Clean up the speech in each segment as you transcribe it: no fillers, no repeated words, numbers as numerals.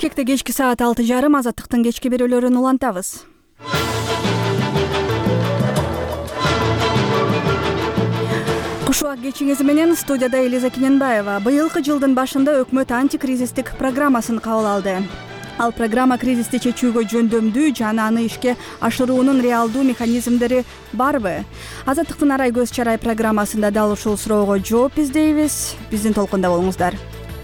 Бишкекте кечки саат 6:30 Азаттыктын кечки берүүлөрүн улантабыз. Кушубак кечиңиз менен студияда Элиза Кененбаева. Быйылкы жылдын башында өкмөт антикризистик программасын кабыл алды. Ал программа кризисти чечүүгө жөндөмдүү жана аны ишке ашыруунун реалдуу механизмдери барбы? Азаттыктын арай көз чарай программасында дал ушул суроого жооп издейбиз. Биздин толкунда болуңуздар.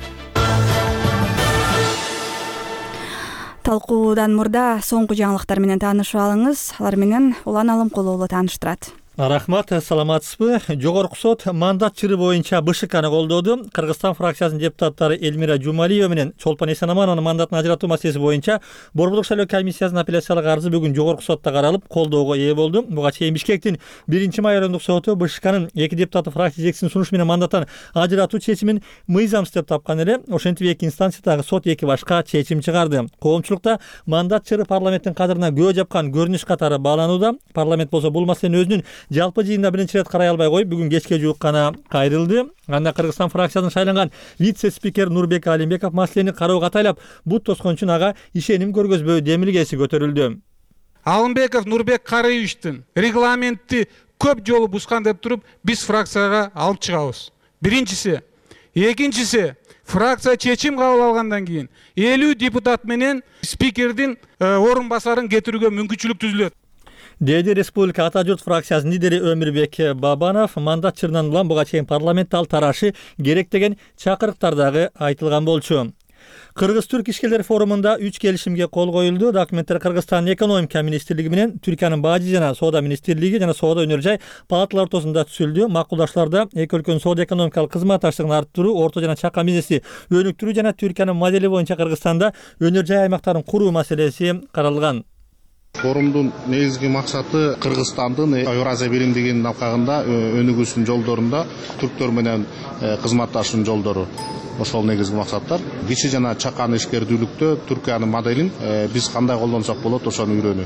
Талкуудан мурда соңку жаңылыктар менен таанышып алыңыз. Алар менен Улан Алымкулуу тааныштырат. Рахмат, саламатсызбы? Жогорку сот мандат чыры боюнча БШКны колдоду. Кыргызстан фракциясынын депутаттары Эльмира Жумалиева менен Чолпон Эсенамановнун мандатын ажыратуу маселеси боюнча Борбордук шайлоо комиссиясынын апелляциялык арызы бүгүн жогорку сотто каралып, колдоого ээ болду. Буга чейин Бишкектин 1-май райондук соту БШКнын 2 депутаты фракция жетекчисинин сунушу менен мандаттан ажыратуу чечимин мыйзамсыз деп тапкан эле. Ошентип 2 инстанциядагы сот 2 башка чечим чыгарды. Коомчулукта мандат чыры парламенттин кадырына көө жапкан көрүнүш катары бааланууда. Парламент болсо бул маселени өзүнүн жалпы жыйында биринчи ирет карай албай коюп, бүгүн кечке жуук гана кайрылды. Анда Кыргызстан фракциясынан шайланган вице-спикер Нурбек Алимбеков маселени кароого атайлап бут тоскон үчүн ага ишеним көргөзбөө демилгеси көтөрүлдү. Алымбеков Нурбек Карыевичтин регламентти көп жолу бускан деп туруп, биз фракцияга алып чыгабыз. Биринчиси. Экинчиси, фракция чечим кабыл алгандан кийин 50 депутат менен спикердин орун басарын кетирүүгө мүмкүнчүлүк түзүлөт. Деди Республика Ата журт фракциясынын лидери Өмүрбек Бабанов мандат чырынан улам буга чейин парламентте ал тарашы керек деген чакырыктар дагы айтылган болчу. Кыргыз-Түрк ишкерлер форумунда 3 келишимге кол коюлду. Документтер Кыргызстандын экономика министрлиги менен Түркиянын бажы жана соода министрлиги жана соода өнөр жай палаталар ортосунда түзүлдү. Макулдашларда эки өлкөнүн соода экономикалык кызматташтыгын арттыруу, орто жана чакан бизнести өнүктүрүү жана Түркиянын модели боюнча Кыргызстанда өнөр жай аймактарын куруу маселеси каралган. Форумдун негизги максаты Кыргызстандын Евразия биримдигинин алкагында өнүгүүсүнүн жолдорунда түрктөр менен кызматташуунун жолдору. Ошол негизги максаттар. Кичи жана чакан ишкердүүлүктө Түркиянын моделин биз кандай колдонсок болот, ошону үйрөнүү.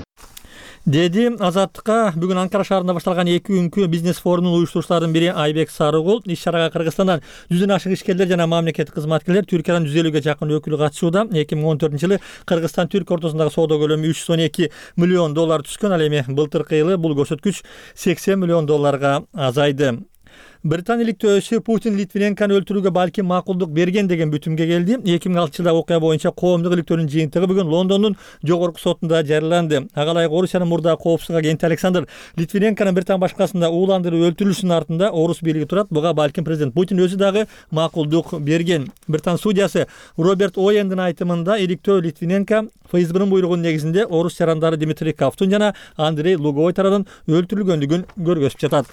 Деди Азаттыкка бүгүн Анкара шаарында башталган 2 күнкү бизнес форумунун уюштуруучуларынын бири Айбек Сарыгул. Иш-чарага Кыргызстандан 100дөн ашык ишкерлер жана мамлекеттик кызматкерлер, Түркиянын 150ге жакын өкүлү катышууда. 2014-жылы Кыргызстан-Түрк ортосундагы соода көлөмү $312 миллион түшкөн. Ал эми былтыркы жылы бул көрсөткүч $80 миллион азайды. Британия иликтөөчү Путин Литвиненканы өлтүрүүгө балким макулдук берген деген бүтүмгө келди. 2006-жылдагы окуя боюнча коомдук иликтөөнүн жыйынтыгы бүгүн Лондондун жогорку сотунда жарыяланды. Ага ылайык Орусиянын мурдагы коопсуздук агенти Александр Литвиненканын Британ башкаласында ууландырып өлтүрүлүшүнүн артында орус бийлиги турат. Буга балким президент Путин өзү дагы макулдук берген. Британ судьясы Роберт Оэндин айтымында иликтөө Литвиненко ФСБнын буйругунун негизинде орус жарандары Дмитрий Ковтун жана Андрей Луговой тарабынан өлтүрүлгөндүгүн көргөзүп жатат.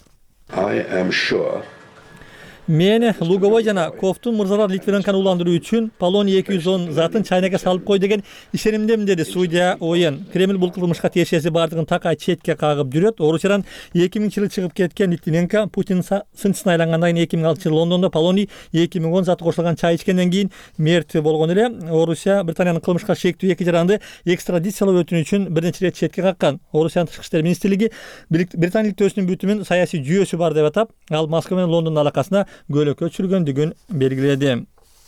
Мен Луговой жана Ковтун мырзалар Литвиненканы ууландыруу үчүн полоний 210 затын чайнакка салып кой деген ишенимдемин, деди судья Оен. Кремль бул кылмышка тиешеси бардыгын такай четке кагып жүрөт. Орусиядан 2000-жылы чыгып кеткен Литвиненко Путин сынчысына айлангандан кийин 2006-жылы Лондондо полоний 2010 заты кошулган чай ичкенден кийин мерт болгон эле. Орусия Британиянын кылмышка шектүү 2 жаранды экстрадициялоо өтүнүү үчүн бир нече ирет четке каккан. Орусиянын тышкы иштер министрлиги Британия иликтөөсүнүн бүтүмүн саясий жүйөсү бар деп атап, ал Москва менен Лондондун алакасына гөлөккө түшүргөндүгүн белгиледи.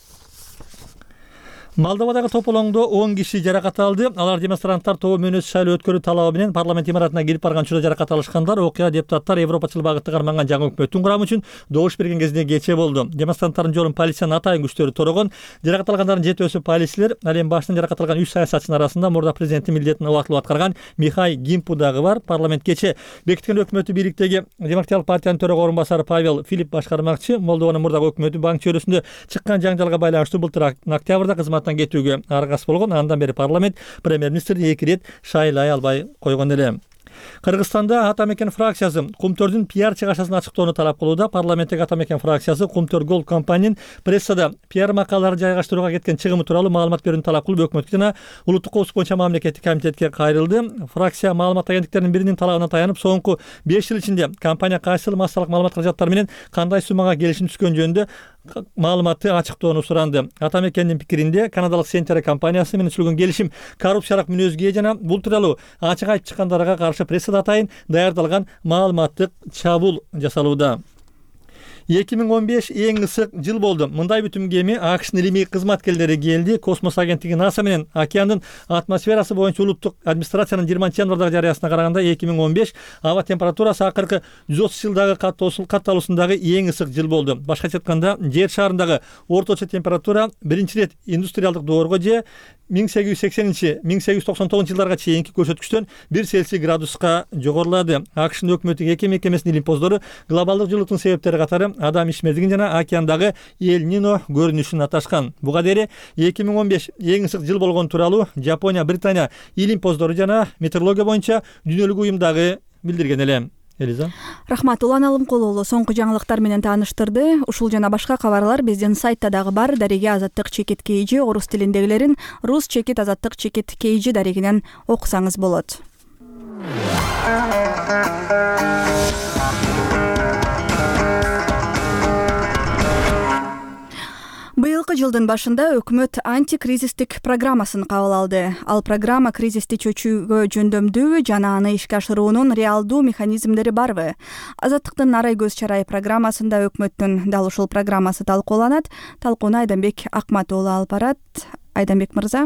Молдовадагы тополоңдо 10 киши жаракат алды. Алар демонстранттар тобу мөөнөтсүз шайлоо өткөрүү талабы менен парламент имаратына кирип барган учурда жаракат алышкандар. Окуя депутаттар европачыл багытты карманган жаңы өкмөттүн курамы үчүн добуш берген кезде кече болду. Демонстранттардын жолун полициянын атайын күчтөрү торогон. Жаракат алгандардын жетөөсү полицилер. Ал эми башынан жаракат алган 3 саясатчынын арасында мурда президенттин милдетин убактылуу аткарган Михай Гимпу дагы бар. Парламент кече бекиткен өкмөтү бийликтеги Демократиялык партиянын төрөгө орун басары Павел Филипп башкармакчы. Молдованын мурдагы өкмөтү банк чөйрөсүндө чыккан жаңжалга байланыштуу былтыр октябрда кызматтан кетүүгө аргас болгон. Андан бери парламент премьер-министрди 2 рет шайлай албай койгон эле. Кыргызстанда Ата мекен фракциясы Кумтөрдүн пиар чыгашасын ачыктоону талап кылууда. Парламенттеги Ата мекен фракциясы Кумтөр Голд компаниянын прессада пиар макалаларды жайгаштырууга кеткен чыгымы тууралуу маалымат берүүнү талап кылып өкмөткө жана улуттук коопсуздук боюнча мамлекеттик комитетке кайрылды. Фракция маалымат агенттиктеринин биринин талабына таянып, соңку 5 жыл ичинде компания кайсыл массалык маалымат каражаттары менен кандай суммага келишим түшкөн жөнүндө маалыматты ачыктоону суранды. Ата мекендин пикиринде Канадалык Сентера компаниясы менен түзүлгөн келишим коррупциялык мүнөзгө жана бул тууралуу ачык айтып чыккандарга каршы прессада атайын даярдалган маалыматтык чабуул жасалууда. 2015 эң ысык жыл болду. Мындай бүтүм кеми АКШнын илимий кызматкерлери келди. Космос агенттиги НАСА менен океандын атмосферасы боюнча улуттук администрациянын 20-январдагы жарыясына караганда 2015 аба температурасы акыркы 130 жылдагы катталуусундагы эң ысык жыл болду. Башкача айтканда, жер шарындагы орточо температура биринчи ирет индустриалдык доорго же 1880-1899 жылдарга чейинки көрсөткүчтөн 1 Цельсий градуска жогорулады. АКШнын өкмөттүк эки мекемесинин илимпоздору глобалдык жылытуунун себептери катары адам ишмердигин жана океандагы Эль-Нино көрүнүшүн аташкан. Буга дейин 2015 эң ысык жыл болгон тууралуу Жапония, Британия илимпоздору жана метеорология боюнча дүйнөлүк уюмдагы билдирген эле. Элиза. Рахмат, Улан Алымкулуулу соңку жаңылыктар менен тааныштырды. Ушул жана башка кабарлар биздин сайтта дагы бар. Дареги азаттык чекит KG орус тилиндегилерин рус чекит азаттык чекит KG дарегинен окусаңыз болот. Быйылкы жылдын башында өкмөт антикризистик программасын кабыл алды. Ал программа кризисти чөчүүгө жөндөмдүүбү жана аны ишке ашыруунун реалдуу механизмдери барбы? Азаттыктын арай көз чарай программасында өкмөттүн дал ушул программасы талкууланат. Талкууну Айданбек Акмат уулу алып барат. Айданбек мырза.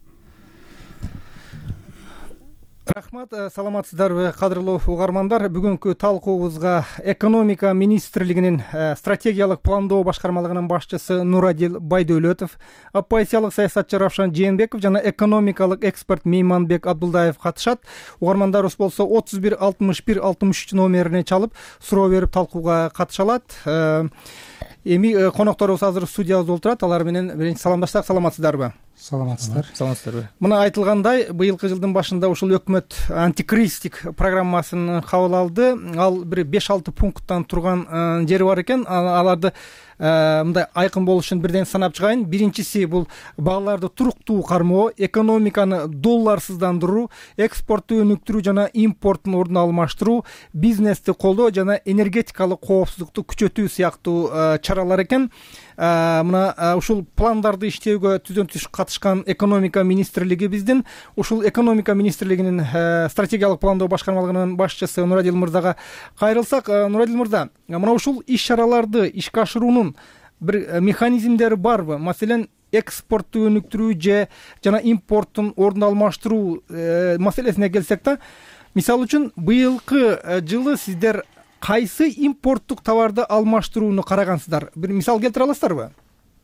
Рахмат, саламатсыздарбы, кадырлуу угармандар. Бүгүнкү талкуубузга экономика министрлигинин стратегиялык пландоо башкармалыгынын башчысы Нурадил Байдөлөтов, оппозициялык саясатчы Равшан Жээнбеков жана экономикалык эксперт Мейманбек Абдулдаев катышат. Угармандарыбыз болсо 31 61 63 номерине чалып суроо берип талкууга катыша алат. Эми конокторубуз азыр студиябызда отурат. Алар менен биринчи саламдашсак, саламатсыздарбы? Саламатсыздарбы. Мына айтылгандай, быйылкы жылдын башында ушул өкмөт антикризистик программасын кабыл алды. Ал бир 5-6 пункттан турган жери бар экен. Аларды мындай айкын болуш үчүн бирден санап чыгайын. Биринчиси бул багларды туруктуу кармоо, экономиканы долларсыздандыруу, экспортту өнүктүрүү жана импорттун ордун алмаштыруу, бизнести колдоо жана энергетикалык коопсуздукту күчөтүү сыяктуу чаралар экен. Мына ушул пландарды иштөөгө түздөн түз катышкан экономика министрлиги биздин. Ушул экономика министрлигинин стратегиялык пландоо башкармалыгынын башчысы Нурадил мырзага кайрылсак, Нурадил мырза, мына ушул иш-чараларды ишке ашыруунун бир механизмдери барбы? Маселен, экспортту өнүктүрүү жана импорттун ордун алмаштыруу маселесине келсек да, мисалы үчүн быйылкы жылы сиздер кайсы импорттук товарды алмаштырууну карагансыздар? Бир мисал келтире аласыздарбы?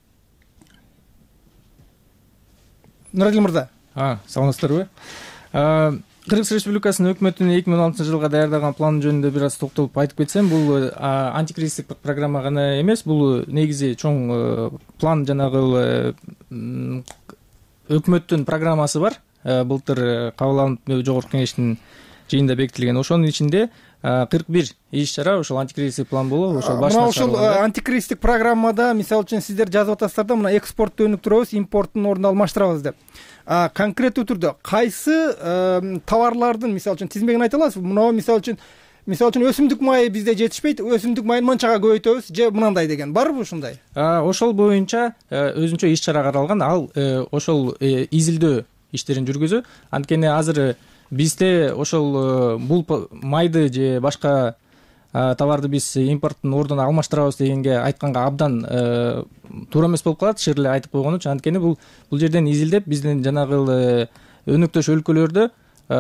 Нурадил мырза. Саламатсыздарбы? Кыргыз Республикасынын өкмөтүнүн 2016 жылга даярдаган планы жөнүндө бир аз токтолуп айтып кетсем, бул антикризистик программа гана эмес, бул негизи чоң план, жанагы өкмөттүн программасы бар. Былтыр кабыл алынып жогорку кеңештин жыйынында бекитилген. Ошонун ичинде 41 иш-чара ошол антикризистик план болуп, ошол башына ошол антикризистик программада мисалы үчүн сиздер жазып атасыздар да, мына экспортту өнүктүрөбүз, импорттун ордун алмаштырабыз деп. Конкреттүү түрдө кайсы товарлардын мисалы үчүн тизмегин айта аласызбы? Мына мисалы үчүн өсүмдүк майы бизде жетишпейт, өсүмдүк майын мынчага көбөйтөбүз же мынандай деген барбы ушундай? Ошол боюнча өзүнчө иш-чара каралган. Ал ошол изилдөө иштерин жүргүзүү. Анткени азыр бизде ошол бул майды же башка товарды биз импорттун ордуна алмаштырабыз дегенге айтканга абдан туура эмес болуп калат, чыр эле айтып койгон үчүн. Анткени бул жерден изилдеп биздин жанагы өнөктөш өлкөлөрдө,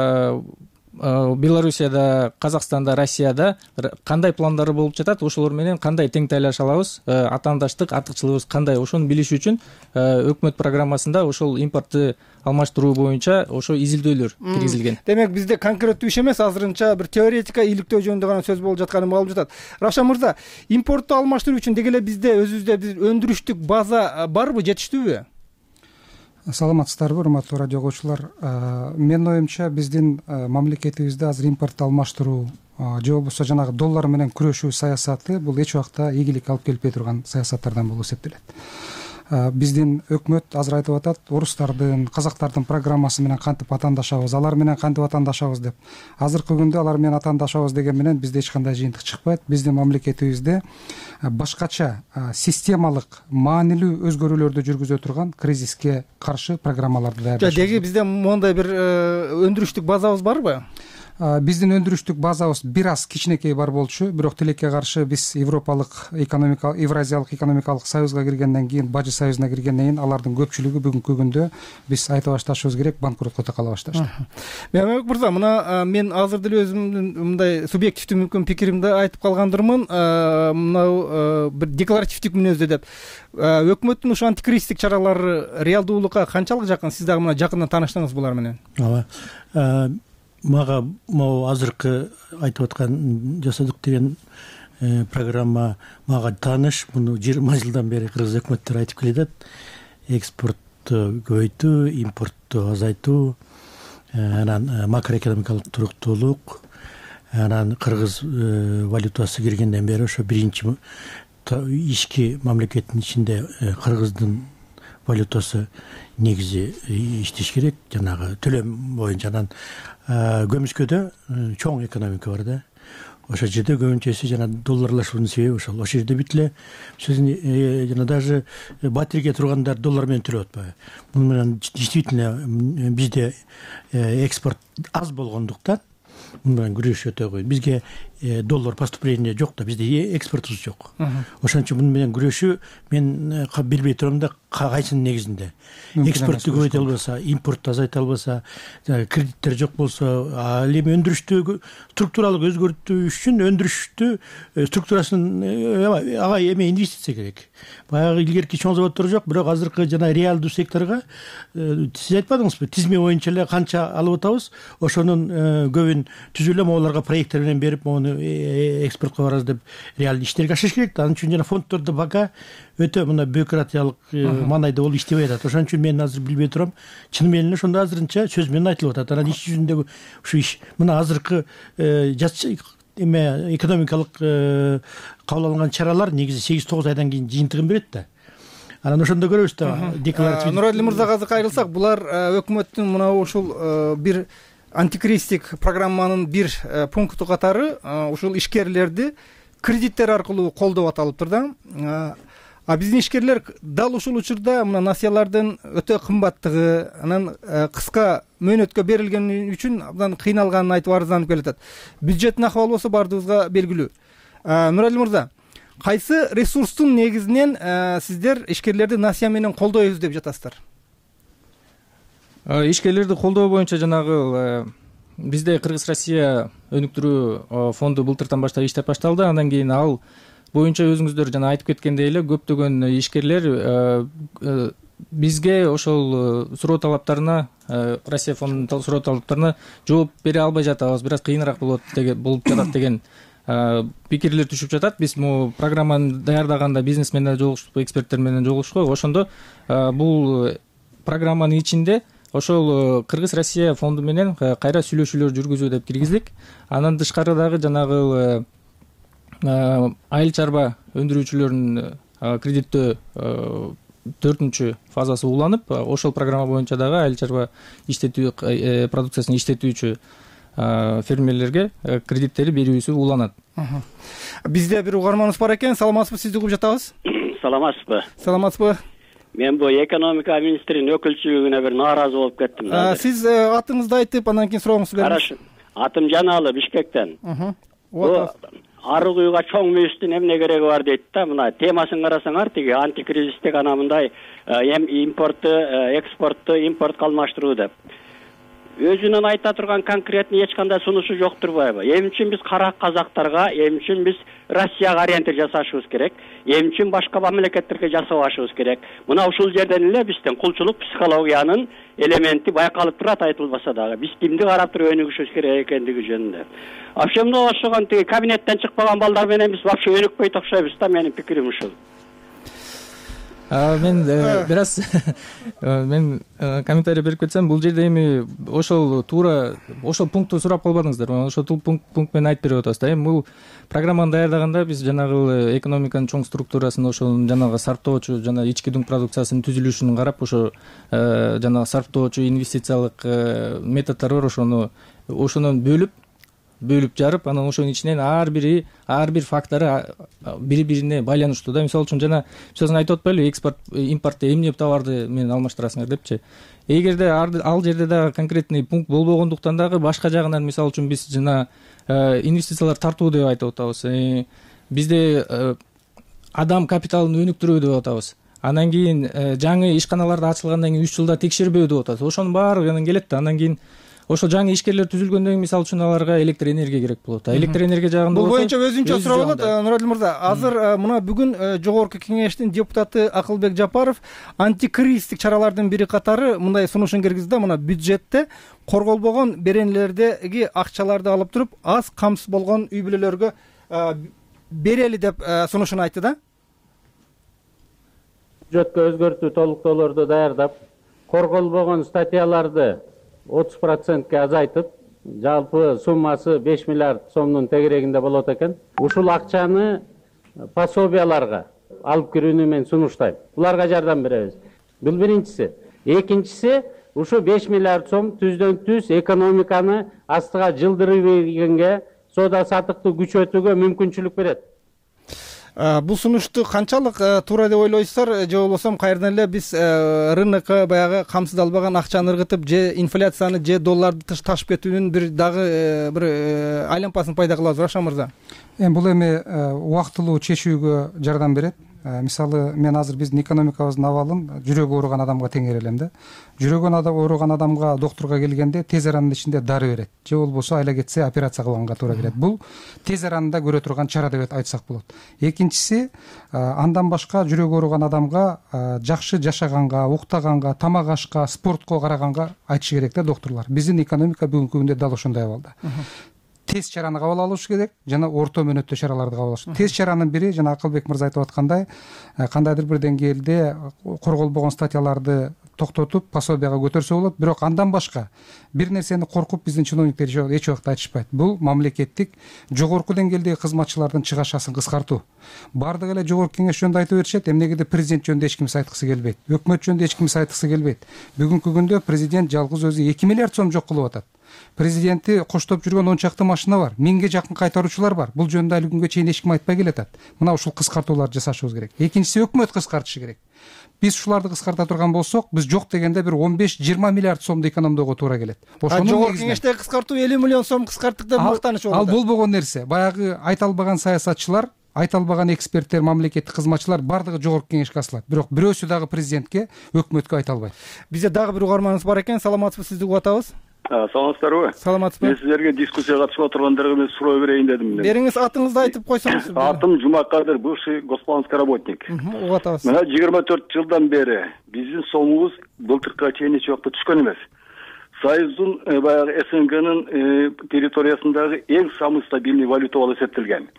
Белоруссияда, Казакстанда, Россияда кандай пландары болуп жатат, ошолор менен кандай тең тайлаша алабыз, атаандаштык, артыкчылыгыбыз кандай, ошону билиш үчүн өкмөт программасында ошол импортты алмаштыруу боюнча ошо изилдөөлөр киргизилген. Демек бизде конкреттүү иш эмес, азырынча бир теоретика иликтөө жөнүндө гана сөз болуп жатканы болуп жатат. Равшан мырза, импортту алмаштыруу үчүн деги эле бизде өзүбүздө бир өндүрүштүк база барбы, жетиштүүбү? Саламатсыздарбы, урматтуу радио угуучулар. Менин оюмча биздин мамлекетибизде азыр импортту алмаштыруу же болбосо жанагы доллар менен күрөшүү саясаты бул эч убакта ийгилик алып келбей турган саясаттардан болуп эсептелет. Биздин өкмөт азыр айтып атат, орустардын, казактардын программасы менен кантип атаандашабыз, алар менен кантип атаандашабыз деп. Азыркы күндө алар менен атаандашабыз деген менен бизде эч кандай жыйынтык чыкпайт. Биздин мамлекетибизде башкача системалык маанилүү өзгөрүүлөрдү жүргүзө турган кризиске каршы программаларды даярдаш. Деги бизде мондай бир өндүрүштүк базабыз барбы? биздин өндүрүштүк базабыз бир аз кичинекей бар болчу, бирок тилекке каршы биз Евразиялык экономикалык союзга киргенден кийин, Бажы союзуна киргенден кийин алардын көпчүлүгү бүгүнкү күндө биз айта башташыбыз керек, банкротко такала башташты. Мамек мырза, мына мен азыр деле өзүмдүн мындай субъективдүү мүмкүн пикиримди айтып калгандырмын. Мынау бир декларативдик мүнөздө деп. Өкмөттүн ушу антикризистик чаралары реалдуулукка канчалык жакын? Сиз дагы мына жакындан тааныштыңыз булар менен. Ооба. Мага могу азыркы айтып аткан жасадык деген программа мага тааныш. Муну 20 жылдан бери кыргыз өкмөттөр айтып келатат. Экспортту көбөйтүү, импортту азайтуу, анан макроэкономикалык туруктуулук, анан кыргыз валютасы киргенден бери ошо биринчи ички мамлекеттин ичинде кыргыздын валютасы негизи иштеш керек, жанагы төлөм боюнча. Анан көмүскөдө чоң экономика бар да. Ошол жерде көбүнчөсү жана долларлашуунун себеби ошол. Ошол жерде бүт эле жана даже батирге тургандар доллар менен төлөп атпайбы. Муну менен действительно бизде экспорт аз болгондуктан муну менен күрөш өтө кыйын. Бизге доллар поступление жок да, бизде экспортубуз жок. Ошон үчүн муну менен күрөшүү мен билбей турам да, кайсынын негизинде. Экспортту көбөйтө албаса, импортту азайта албаса, кредиттер жок болсо, ал эми өндүрүштү структуралык өзгөртүү үчүн өндүрүштү структурасын ага эме инвестиция керек. Баягы илгерки чоң заводдор жок, бирок азыркы жана реалдуу секторго сиз айтпадыңызбы, тизме боюнча эле канча алып атабыз, ошонун көбүн түзүлө аларга проекттер менен берип, мону экспортко барабыз деп реалдуу иштерге ашыш керек да. Анын үчүн жана фонддордо пока өтө мына бюрократиялык маанайда болуп иштебей атат. Ошон үчүн мен азыр билбей турам. Чын менен ошондо азырынча сөз менен айтылып атат. Анан иш жүзүндөгү ушу иш мына азыркы эме экономикалык кабыл алынган чаралар негизи 8-9 айдан кийин жыйынтыгын берет да. Анан ошондо көрөбүз да. Декларатив Нуралиев мырзага азыр кайрылсак, булар өкмөттүн мына ушул бир антикризистик программанын бир пункту катары ушул ишкерлерди кредиттер аркылуу колдоп аталыптыр да. А биздин ишкерлер дал ушул учурда мына насыялардын өтө кымбаттыгы, анан кыска мөөнөткө берилгени үчүн абдан кыйналганын айтып арызданып келатат. Бюджеттин акыбалы болсо бардыгыбызга белгилүү. Нуралиев мырза, кайсы ресурстун негизинен сиздер ишкерлерди насыя менен колдойбуз деп жатасыздар? Ишкерлерди колдоо боюнча жанагы бизде Кыргыз-Россия өнүктүрүү фонду былтыртан баштап иштеп башталды. Андан кийин ал боюнча өзүңүздөр жана айтып кеткендей эле көптөгөн ишкерлер бизге ошол суроо талаптарына, Россия фондунун суроо талаптарына жооп бере албай жатабыз, бир аз кыйыныраак болуп жатат деген пикирлер түшүп жатат. Биз могу программаны даярдаганда бизнес менен жолугуштук, эксперттер менен жолугуштук. Ошондо бул программанын ичинде ошол Кыргыз-Россия фонду менен кайра сүйлөшүүлөр жүргүзүү деп киргиздик. Андан тышкары дагы жанагы айыл чарба өндүрүүчүлөрүнүн кредиттөө 4-чү фазасы уланып, ошол программа боюнча дагы айыл чарба иштетүү продукциясын иштетүүчү фермерлерге кредиттери берүүсү уланат. Бизде бир угарманыбыз бар экен. Саламатсызбы, сизди угуп жатабыз. Саламатсызбы. Саламатсызбы. Мен бул экономика министринин өкүлчүлүгүнө бир нааразы болуп кеттим. Сиз атыңызды айтып, андан кийин сурооңузду бериңиз. Караш, атым Жаналы, Бишкектен. Ары куюга чоң мүйүстүн эмне кереги бар дейт да. Мына темасын карасаңар, тиги антикризистик ана мындай импортту, экспортту, импортко алмаштыруу деп. Өзүнөн айта турган конкретный эч кандай сунушу жок турбайбы? Эмне үчүн биз кара казактарга, эмне үчүн биз Россияга ориентир жасашыбыз керек? Эмне үчүн башка мамлекеттерге жасабашыбыз керек? Мына ушул жерден эле биздин кулчулук психологиянын элементи байкалып турат, айтылбаса дагы. Биз кимди карап туруп өнүгүшүбүз керек экендиги жөнүндө. Вообще мына ошогон тиги кабинеттен чыкпаган балдар менен биз вообще өнүкпөйт окшойбуз да, менин пикирим ушул. Мен бир аз мен комментарий берип кетсем, бул жерде эми ошол туура ошол пунктту сурап калбадыңыздар. Ошол пункт менен айтып берип атабыз да. Эми бул программаны даярдаганда биз жанагы экономиканын чоң структурасын, ошол жанагы сарптоочу жана ички дүң продукциясынын түзүлүшүн карап, ошо жанагы сарптоочу инвестициялык методдор бар, ошонун бөлүп бөлүп жарып, анан ошонун ичинен ар бир фактору бири бирине байланыштуу да. Мисалы үчүн жана сиз айтып атпайлыбы, экспорт импортто эмне товарды менен алмаштырасыңар депчи. Эгерде ал жерде дагы конкретный пункт болбогондуктан дагы башка жагынан, мисалы үчүн биз жана инвестициялар тартуу деп айтып атабыз. Бизде адам капиталын өнүктүрүү деп атабыз. Анан кийин жаңы ишканаларды ачылгандан кийин 3 жылда текшербөө деп атабыз. Ошонун баардыгынан келет да. Анан кийин ошол жаңы ишкерлер түзүлгөндөн кийин, мисалы үчүн аларга электр энергия керек болот. Электр энергия жагында бул боюнча өзүнчө суроо болот. Нурадил мырза, азыр мына бүгүн жогорку кеңештин депутаты Акылбек Жапаров антикризистик чаралардын бири катары мындай сунушун киргизди да. Мына бюджетте корголбогон беренелердеги акчаларды алып туруп, аз камсыз болгон үй бүлөлөргө берели деп сунушун айтты да. Бюджетке өзгөртүү толуктоолорду даярдап, корголбогон статьяларды 30%ке азайтып, жалпы суммасы 5 миллиард сомдун тегерегинде болот экен. Ушул акчаны пособияларга алып кирүүнү мен сунуштайм. Буларга жардам беребиз. Бул биринчиси. Экинчиси, ушу 5 миллиард сом түздөн түз экономиканы астыга жылдырып бергенге, соода саттыкты күчөтүүгө мүмкүнчүлүк берет. Бул сунушту канчалык туура деп ойлойсуздар, же болбосо кайерден эле биз рынокко баягы камсыздалбаган акчаны ыргытып, же инфляцияны, же долларды ташып кетүүнүн бир дагы бир айлампасын пайда кылабыз, Рашан мырза? Бул эми убактылуу чечүүгө жардам берет. Мисалы, мен азыр биздин экономикабыздын абалын жүрөгү ооруган адамга теңер элем да. Жүрөгү ооруган адамга доктурга келгенде тез аранын ичинде дары берет, же болбосо айла кетсе операция кылганга туура келет. Бул тез аранда көрө турган чара деп айтсак болот. Экинчиси, андан башка жүрөгү ооруган адамга жакшы жашаганга, уктаганга, тамак ашка, спортко караганга айтыш керек да доктурлар. Биздин экономика бүгүнкү күндө дал ошондой абалда. Тез чараны кабыл алыш керек жана орто мөөнөттө чараларды кабыл алыш. Тез чаранын бири жана Акылбек мырза айтып аткандай, кандайдыр бир деңгээлде корголбогон статьяларды токтотуп, пособияга көтөрсө болот. Бирок андан башка бир нерсени коркуп биздин чиновниктер эч убакта айтышпайт. Бул мамлекеттик жогорку деңгээлдеги кызматчылардын чыгашасын кыскартуу. Бардыгы эле жогорку кеңеш жөнүндө айтып беришет, эмнегеде президент жөнүндө эч кимсе айткысы келбейт, өкмөт жөнүндө эч кимсе айткысы келбейт. Бүгүнкү күндө президент жалгыз өзү 2 миллиард сом жок кылып атат. Президенти коштоп жүргөн 10 чакты машина бар, 1000ге жакын кайтаруучулар бар. Бул жөнүндө али күнгө чейин эч ким айтпай келатат. Мына ушул кыскартууларды жасашыбыз керек. Экинчиси, өкмөт кыскартышы керек. Биз ушуларды кыскарта турган болсок, биз жок дегенде бир 15-20 миллиард сомду экономдоого туура келет. Ошону жогорку кеңеште кыскартуу 50 миллион сом кыскарттык деп мактаныш болот. Ал болбогон нерсе. Баягы айта албаган саясатчылар, айта албаган эксперттер, мамлекеттик кызматчылар бардыгы жогорку кеңешке асылат. Бирок бирөөсү дагы президентке, өкмөткө айта албайт. Бизде дагы бир угарманыбыз бар экен. Саламатсызбы, сизди угуп атабыз. Саламатсыздарбы? Саламатсызбы. Мен силерге дискуссияга катышып отургандарга мен суроо берейин дедим. Бериңиз, атыңызды айтып койсоңуз. Атым Жумакадыр, бывший госпланский работник. Угуп атабыз. Мына 24 жылдан бери биздин сомубуз былтыркыга чейин эч убакта түшкөн эмес. Союздун баягы СНГнын территориясындагы эң самый стабильный валюта болуп эсептелген.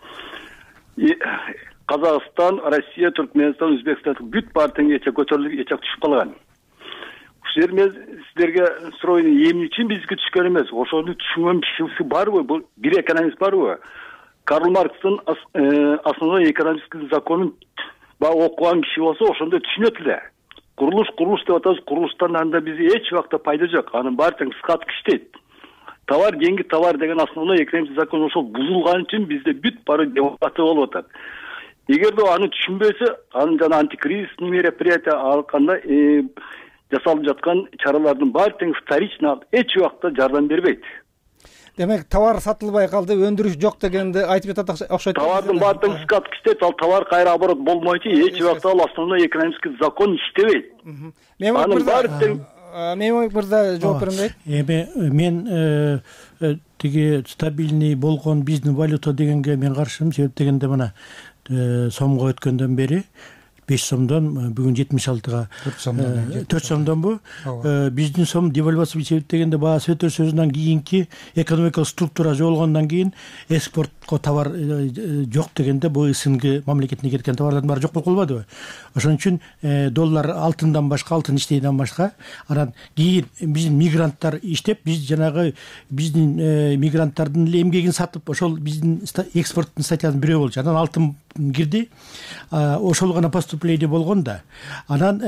Казакстан, Россия, Түркменстан, Өзбекстан бүт баары теңече көтөрүлүп, эч убакта түшүп калган. Мен силерге суроо, эмне үчүн бизге түшкөн эмес? Ошону түшүнгөн кишиси барбы? Бул бир экономист барбы? Карл Маркстын основной экономический законун окуган киши болсо ошондо түшүнөт эле. Курулуш деп атабыз, курулуштан анда бизге эч убакта пайда жок. Анын баары тең кыскартып иштейт. Товар деньги товар деген основной экономический закон ошол бузулган үчүн бизде бүт баары девалвация болуп атат. Эгерде аны түшүнбөсө, анын жана антикризисный мероприятия алганда жасалып жаткан чаралардын баары тең вторично эч убакта жардам бербейт. Демек, товар сатылбай калды, өндүрүш жок дегенди айтып жатат окшойт. Товардын баары тең кыскартып иштейт, ал товар кайра оборот болмойчу, эч убакта ал основной экономический закон иштебейт. Анын баары тең Мемлекет мырза жооп бериңиз. Эми мен тиги стабильный болгон биздин валюта дегенге мен каршымын. Себеп дегенде мына сомго өткөндөн бери 5 сомдон бүгүн 76-га 4 сомдон бу. Биздин сом девальвация себеп дегенде баасы өтөсөзүнөн кийинки экономикалык структура жолгондон кийин экспортко товар жок дегенде бу СНГ мамлекетине кеткен товардын баары жок болуп калбадыбы? Ошон үчүн доллар алтындан башка, алтын иштейден башка, анан кийин биздин мигранттар иштеп, биз жанагы биздин мигранттардын эмгегин сатып, ошол биздин экспорттун статьясынын бирөө болчу. Анан алтын кирди. Ошол гана поступление болгон да. Анан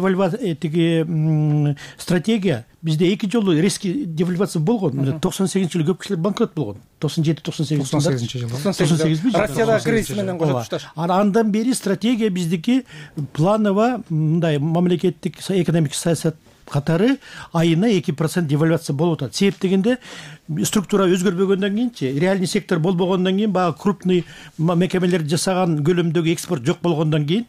тиги стратегия бизде 2 жолу резкий девальвация болгон. 98-жылы көп кишилер банкрот болгон. 97-98-жылы. Россиядагы кризис менен кошо тушташ. Андан бери стратегия биздики планово мындай мамлекеттик экономик саясат катары айына 2% девальвация болуп атат. Себеп дегенде структура өзгөрбөгөндөн кийинчи, реальный сектор болбогондон кийин, баягы крупный мекемелер жасаган көлөмдөгү экспорт жок болгондон кийин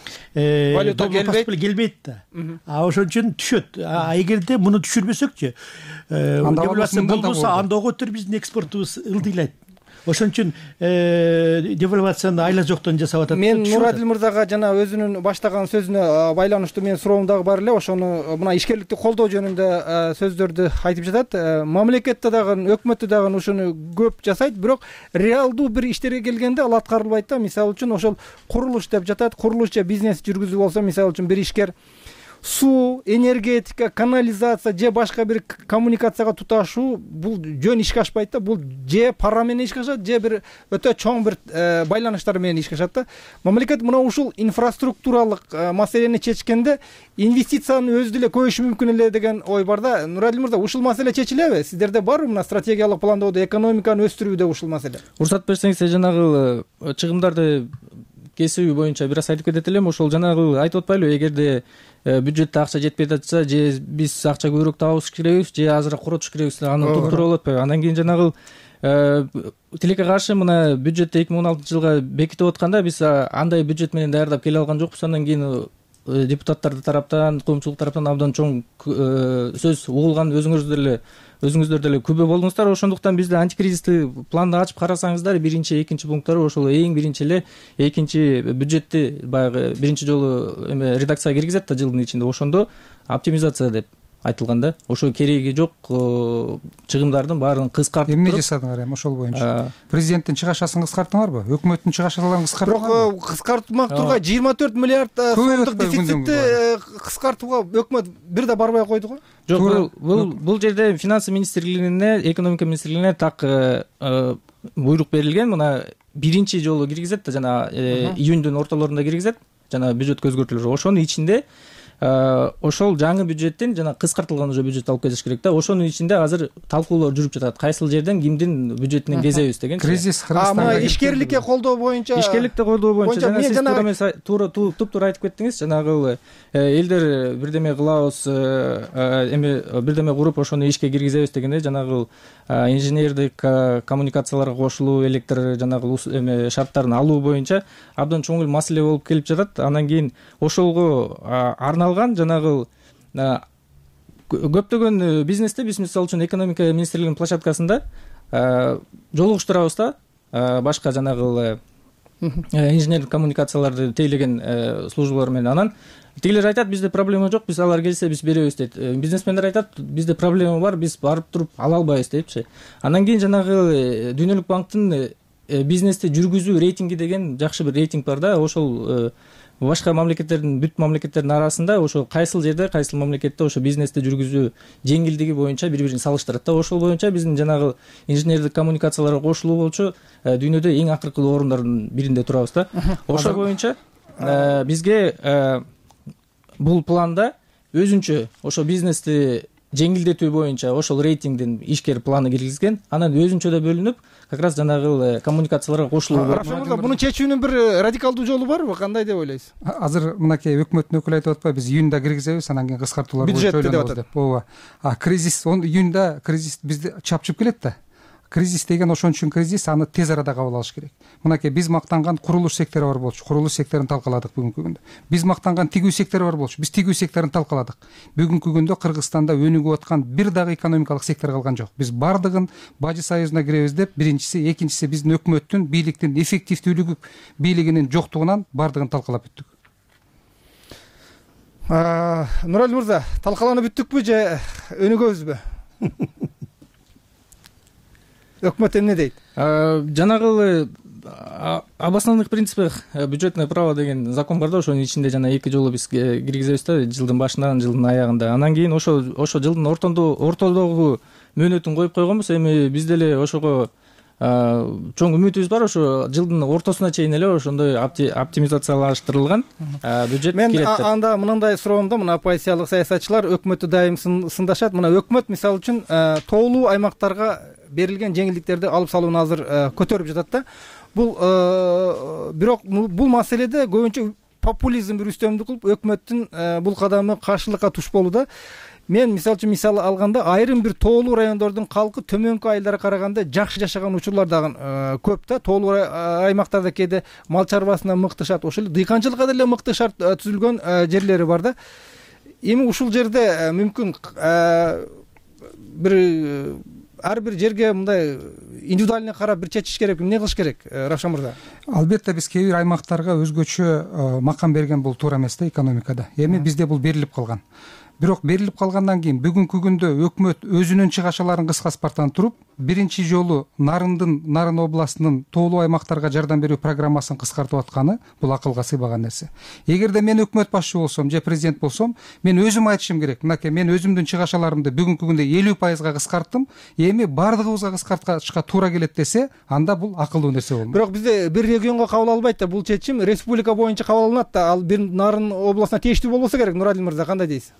валюта келбейт да. Ошон үчүн түшөт. Эгерде муну түшүрбөсөкчү, девальвация болбосо анда оготур биздин экспортубуз ылдыйлайт. Ошон үчүн девальвацияны айла жоктон жасап атат. Мен Нурадил мырзага жана өзүнүн баштаган сөзүнө байланыштуу менин суроом дагы бар эле. Ошону мына ишкерликти колдоо жөнүндө сөздөрдү айтып жатат. Мамлекетте дагы, өкмөттө дагы ушуну көп жасайт, бирок реалдуу бир иштерге келгенде ал аткарылбайт да. Мисалы үчүн ошол курулуш деп жатат. Курулуш же бизнес жүргүзүү болсо, мисалы үчүн бир ишкер суу, энергетика, канализация же башка бир коммуникацияга туташуу бул жөн ишке ашпайт да. Бул же пара менен ишке ашат, же бир өтө чоң бир байланыштар менен ишке ашат да. Мамлекет мына ушул инфраструктуралык маселени чечкенде инвестицияны өзү деле көбөйүшү мүмкүн эле деген ой бар да. Нурадил мырза, ушул маселе чечилеби? Сиздерде барбы мына стратегиялык пландоодо экономиканы өстүрүүдө ушул маселе? Уруксат берсеңиз, жанагы чыгымдарды кесүү боюнча бир аз айтып кетет элем. Ошол жанагы айтып атпайлыбы, эгерде бюджетте акча жетпей жатса, же биз акча көбүрөөк табыш керекпиз, же азыраак коротуш керекпиз, аны туруктуруп болот атпайбы? Андан кийин жанагы тилекке каршы мына бюджетти 2016-жылга бекитип атканда биз андай бюджет менен даярдап келе алган жокпуз. Андан кийин депутаттар тараптан, коомчулук тараптан абдан чоң сөз угулган, өзүңүздөр деле күбө болдуңуздар. Ошондуктан бизде антикризистик планды ачып карасаңыздар, биринчи, экинчи пункттары ошол эң биринчи эле экинчи бюджетти баягы биринчи жолу редакцияга киргизет да жылдын ичинде. Ошондо оптимизация деп айтылган да. Ошо кереги жок чыгымдардын баарын кыскартып эмне жасадыңар эми ошол боюнча? Президенттин чыгашасын кыскарттыңарбы? Өкмөттүн чыгашаларын кыскарттыңарбы? Бирок кыскартмак тургай 24 миллиард сомдук дефицитти кыскартууга өкмөт бир да барбай койду го. Жок, бул жерде финансы министрлигине, экономика министрлигине так буйрук берилген. Мына биринчи жолу киргизет да, жана июньдун ортолорунда киргизет жана бюджетке өзгөртүүлөр. Ошонун ичинде ошол жаңы бюджеттен жана кыскартылган уже бюджет алып кетиш керек да. Ошонун ичинде азыр талкуулар жүрүп жатат. Кайсыл жерден кимдин бюджетинен кезебиз деген. Кризис мына ишкерликке колдоо боюнча. Ишкерликти колдоо боюнча жана сиз туура айтып кеттиңиз. Жанагы элдер бирдеме кылабыз, эми бирдеме куруп ошону ишке киргизебиз дегенде жанагы инженердик коммуникацияларга кошулуу, электр жанагы шарттарын алуу боюнча абдан чоң маселе болуп келип жатат. Андан кийин ошолго арналган жанагы көптөгөн бизнесте биз мисалы үчүн экономика министрлигинин площадкасында жолугуштурабыз да, башка жанагы инженердик коммуникацияларды тейлеген службалар менен. Анан тигилер айтат, бизде проблема жок, биз алар келсе биз беребиз дейт. Бизнесмендер айтат, бизде проблема бар, биз барып туруп ала албайбыз депчи. Андан кийин жанагы Дүйнөлүк банктын бизнести жүргүзүү рейтинги деген жакшы бир рейтинг бар да. Ошол башка мамлекеттердин, бүт мамлекеттердин арасында ошо кайсыл жерде, кайсыл мамлекетте ошо бизнести жүргүзүү жеңилдиги боюнча бири-бирин салыштырат да. Ошол боюнча биздин жанагы инженердик коммуникацияларга кошулуу болчу дүйнөдө эң акыркы орундардын биринде турабыз да. Ошол боюнча бизге бул планда өзүнчө ошо бизнести жеңилдетүү боюнча ошол рейтингдин ишкер планы киргизген. Анан өзүнчө да бөлүнүп, как раз жанагы коммуникацияларга кошулуу бар. Муну чечүүнүн бир радикалдуу жолу барбы? Кандай деп ойлойсуз? Азыр мынакей өкмөттүн өкүлү айтып атпайбы, биз июнда киргизебиз, анан кийин кыскартуулар боюнча ойлонобуз деп. Ооба. Кризис июнда кризис бизди чапчып келет да. Кризис деген ошон үчүн кризис, аны тез арада кабыл алыш керек. Мынакей биз мактанган курулуш сектору бар болчу. Курулуш секторун талкаладык бүгүнкү күндө. Биз мактанган тигүү сектору бар болчу. Биз тигүү секторун талкаладык. Бүгүнкү күндө Кыргызстанда өнүгүп аткан бир дагы экономикалык сектор калган жок. Биз бардыгын Бажы союзуна киребиз деп, биринчиси, экинчиси биздин өкмөттүн бийликтин эффективдүүлүгү, бийлигинин жоктугунан бардыгын талкалап бүттүк. Нуралий мырза, талкаланып бүттүкпү же өнүгөбүзбү? Өкмөт эмне дейт? Жанагы об основных принципах бюджетное право деген закон бар да, ошонун ичинде жана 2 жолу биз киргизебиз да, жылдын башынан, жылдын аягында. Андан кийин ошо жылдын ортодогу мөөнөтүн коюп койгонбуз. Эми биз деле ошого чоң үмүтүбүз бар, ошо жылдын ортосуна чейин эле ошондой оптимизациялаштырылган бюджет мен келет деп. анда мындай суроом да, мына оппозициялык саясатчылар өкмөттү дайым сындашат. Мына өкмөт мисалы үчүн тоолуу аймактарга берилген жеңилдиктерди алып салууну азыр көтөрүп жатат да. Бирок бул маселеде көбүнчө популизм бир үстөмдүк кылып, өкмөттүн бул кадамы каршылыкка туш болууда. Мен мисалы алганда айрым бир тоолуу райондордун калкы төмөнкү айылдарга караганда жакшы жашаган учурлар дагы көп да. Тоолуу аймактарда кээде мал чарбасына мыкты шарт, ошол эле дыйканчылыкка деле мыкты шарт түзүлгөн жерлери бар да. Эми ушул жерде мүмкүн бир ар бир жерге мындай индивидуально карап бир чечиш керек. Эмне кылыш керек, Равшан мырза? Албетте биз кээ бир аймактарга өзгөчө макам берген бул туура эмес да экономикада. Эми бизде бул берилип калган. Бирок берилип калгандан кийин бүгүнкү күндө өкмөт өзүнүн чыгашаларын кыскартпастан туруп, биринчи жолу Нарын областынын тоолуу аймактарга жардам берүү программасын кыскартып атканы бул акылга сыйбаган нерсе. Эгерде мен өкмөт башчы болсом же президент болсом, мен өзүм айтышым керек. Мынакей, мен өзүмдүн чыгашаларымды бүгүнкү күндө 50% кыскарттым. Эми бардыгыбызга кыскартышка туура келет десе, анда бул акылдуу нерсе болмок. Бирок бизде бир регионго кабыл албайт да, бул чечим республика боюнча кабыл алынат да. Ал бир Нарын областына тийиштүү болбосо керек. Нуралдин мырза, кандай дейсиз?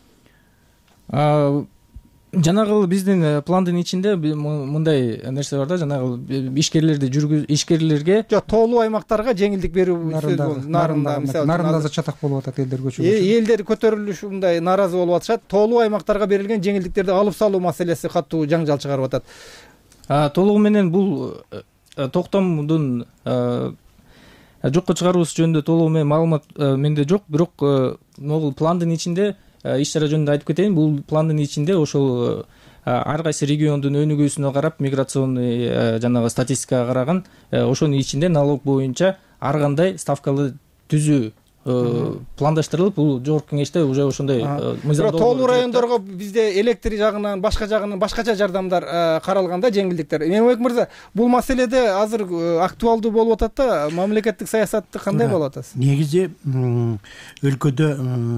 Жанагы биздин пландын ичинде мындай нерсе бар да, жанагы ишкерлерге тоолуу аймактарга жеңилдик берүү. Нарында мисалы чатак болуп атат, элдер көчүп. Элдер көтөрүлүш мындай нааразы болуп атышат. Тоолуу аймактарга берилген жеңилдиктерди алып салуу маселеси катуу жаңжал чыгарып атат. Толугу менен бул токтомдун жокко чыгаруусу жөнүндө толугу менен маалымат менде жок, бирок могул пландын ичинде иш чара жөнүндө айтып кетейин. Бул пландын ичинде ошол ар кайсы региондун өнүгүүсүнө карап, миграционный жанагы статистикага караган, ошонун ичинде налог боюнча ар кандай ставкалы түзүү пландаштырылып, бул жогорку кеңеште уже ошондой мыйзам. Тоолуу райондорго бизде электр жагынан башкача жардамдар каралган да, жеңилдиктер. Мемлекет мырза, бул маселеде азыр актуалдуу болуп атат да, мамлекеттик саясатты кандай болуп атасыз? Негизи өлкөдө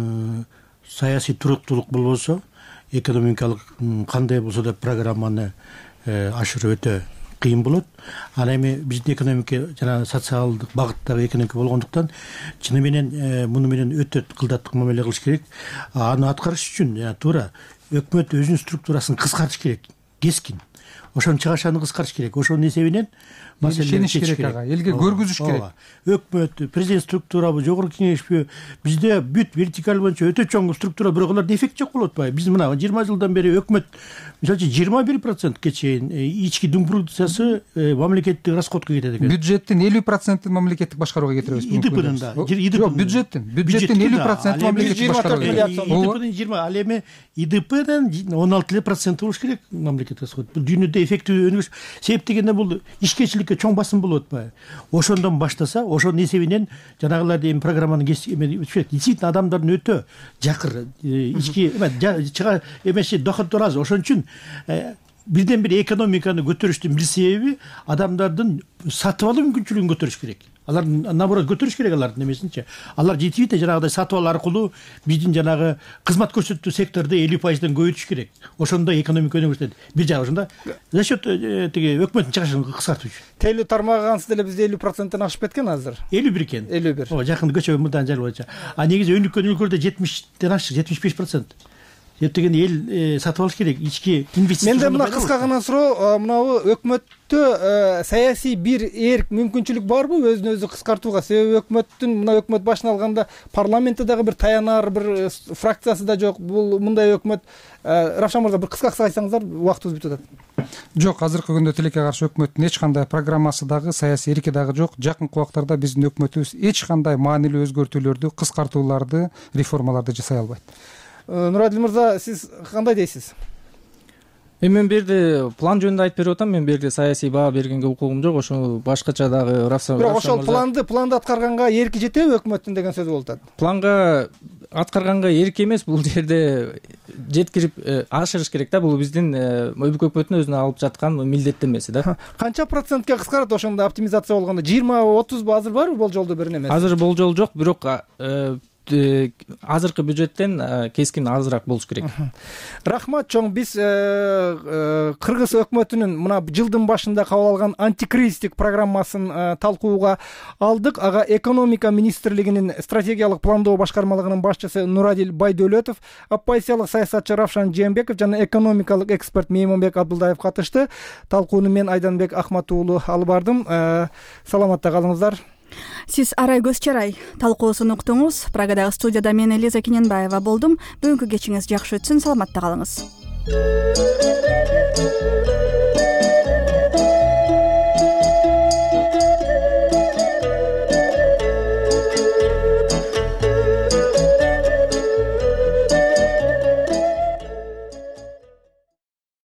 саясий туруктуулук болбосо, экономикалык кандай болсо да программаны ашыруу өтө кыйын болот. Ал эми биздин экономика жана социалдык багыттагы экономика болгондуктан чыны менен муну менен өтө кылдаттык мамиле кылыш керек. Аны аткарыш үчүн туура өкмөт өзүнүн структурасын кыскартыш керек, кескин. Ошонун чыгашаны кыскартыш керек. Ошонун эсебинен ишениш керек ага, элге көргүзүш керек. Өкмөт, президент структурабы, жогорку кеңешпи, бизде бүт вертикаль боюнча өтө чоң структура, бирок аларда эффект жок болуп атпайбы. Биз мына 20 жылдан бери өкмөт мисалы үчүн 21%ке чейин ички дум продукциясы мамлекеттик расходко кетет экен. Бюджеттин 50% мамлекеттик башкарууга кетиребиз. ИДПнын да. Жок, бюджеттин 50% мамлекеттик башкарууга кетет. ИДПнын 20, ал эми ИДПнын 16% болуш керек мамлекеттик расход. Бул дүйнөдө эффектүү өнүгүш. Себеп дегенде бул ишкерчиликке чоң басым болуп атпайбы. Ошондон баштаса, ошонун эсебинен жанагыларды эми программаны действительно адамдардын өтө жакыр ички чыга эмеси доходдор аз. Ошон үчүн бирден бир экономиканы көтөрүштүн бир себеби адамдардын сатып алуу мүмкүнчүлүгүн көтөрүш керек. Алар наоборот көтөрүш керек алардын эмесинчи. Алар жетибейт, жанагыдай сатып алуу аркылуу биздин жанагы кызмат көрсөтүү секторду 50%дан көбөйтүш керек. Ошондо экономика өнүгүшөт. Бир жагы ошондо за счет тиги өкмөттүн чыгышын кыскартуу үчүн. Тейлүү тармагы ансыз деле бизде 50%тан ашып кеткен азыр. 51 экен. 51. Жакында көчө мындан жер боюнча. Негизи өнүккөн өлкөлөрдө 70тен ашык, 75%. Эптеген эл сатып алыш керек, ички инвестиция. Менде мына кыска гана суроо, мынабы өкмөттө саясий бир эрк мүмкүнчүлүк барбы өзүн өзү кыскартууга? Себеби өкмөт башына алганда парламентте дагы бир таянар бир фракциясы да жок. Бул мындай өкмөт. Равшан мырза, бир кыска айтсаңыздар, убактыбыз бүтүп атат. Жок, азыркы күндө тилекке каршы өкмөттүн эч кандай программасы дагы, саясий эрки дагы жок. Жакынкы убактарда биздин өкмөтүбүз эч кандай маанилүү өзгөртүүлөрдү, кыскартууларды, реформаларды жасай албайт. Нуралдин мырза, сиз кандай дейсиз? Мен берде план жөнүндө айтып берип атам. Мен берде саясий баа бергенге укугум жок. Ошо башкача дагы Бирок ошол планды аткарганга эрки жетеби өкмөттүн деген сөз болуп атат. Планга аткарганга эрки эмес, бул жерде жеткирип ашырыш керек да. Бул биздин өкмөттүн өзүнө алып жаткан милдеттенмеси да. Канча процентке кыскарат ошондо оптимизация болгондо? 20-30 азыр барбы болжолдо бир неме? Азыр болжол жок, бирок азыркы бюджеттен кескин азыраак болуш керек. Рахмат чоң. Биз Кыргыз өкмөтүнүн мына жылдын башында кабыл алган антикризистик программасын талкууга алдык. Ага экономика министрлигинин стратегиялык пландоо башкармалыгынын башчысы Нурадил Байдөлөтов, оппозициялык саясатчы Равшан Жээнбеков жана экономикалык эксперт Меймонбек Абдулдаев катышты. Талкууну мен Айданбек Ахмат уулу алып бардым. Саламатта калыңыздар. Сиз Арай Көзчарай талкуусун уктуңуз. Прагадагы студияда мен Элиза Кененбаева болдум. Бүгүнкү кечиңиз жакшы өтсүн. Саламатта калыңыз.